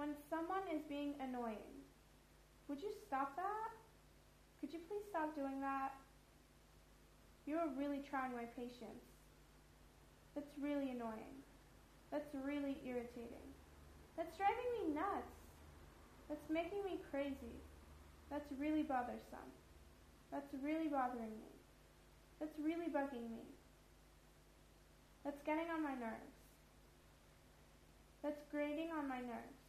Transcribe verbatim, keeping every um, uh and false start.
When someone is being annoying, would you stop that? Could you please stop doing that? You are really trying my patience. That's really annoying. That's really irritating. That's driving me nuts. That's making me crazy. That's really bothersome. That's really bothering me. That's really bugging me. That's getting on my nerves. That's grating on my nerves.